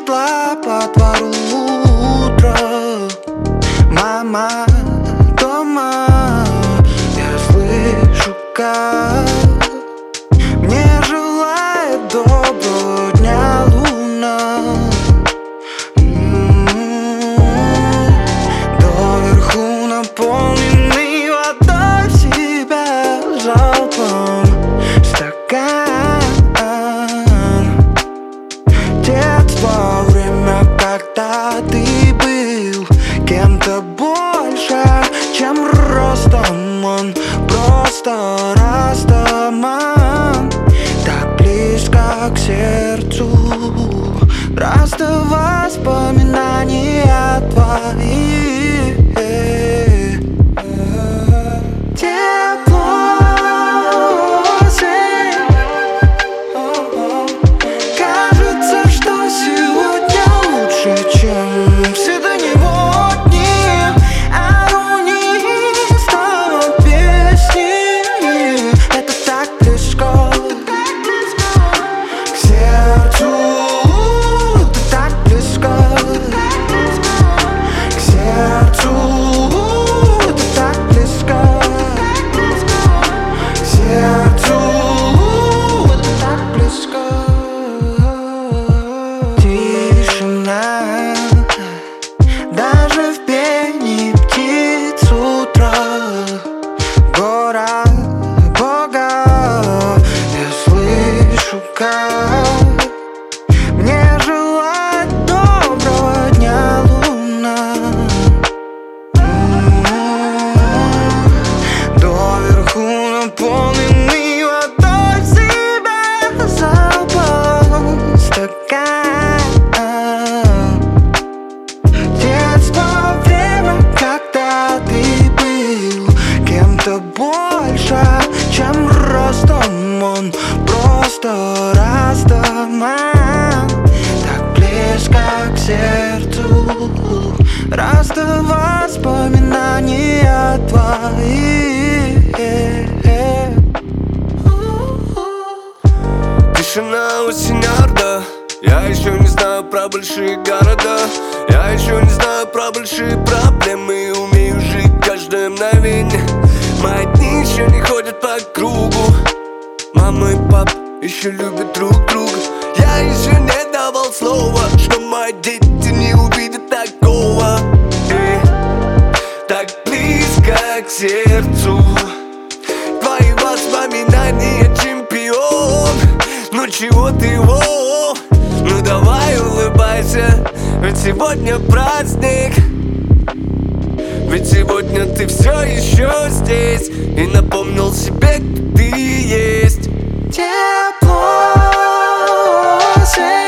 светла по двору утро. Мама дома, я слышу, как мне желает доброго дня луна. Доверху наполненный водой, себя залпом стакан. Детство, время, когда ты был кем-то больше, чем ростом. Он просто растаман, так близко к сердцу. Просто воспоминания твои. Тепло осень. Кажется, что сегодня лучше, чем все до него дни. А у них снова песни. Это так близко к сердцу. Это так близко к сердцу. Это так близко к сердцу. Это так близко. Тишина, даже в пении птиц утра. Гора Бога, я слышу, как мне желает доброго дня луна. Доверху наполненный водой, себя залпом стакан. Детство, время, когда ты был кем-то больше, чем ростом. Он просто растаман, так близко к сердцу. Просто воспоминания твои. Тишина осень орда. Я еще не знаю про большие города. Я еще не знаю про большие проблемы. Умею жить каждое мгновение. Мои дни еще не ходят по кругу. Мама и папа еще любят друг друга. Я еще не давал слова, что мои дети не увидят такого. Так близко к сердцу. Твои воспоминания, чемпион. Ну чего ты его? Ну давай улыбайся, ведь сегодня праздник. Ведь сегодня ты все еще здесь и напомнил себе, кто ты есть. Тепло осень.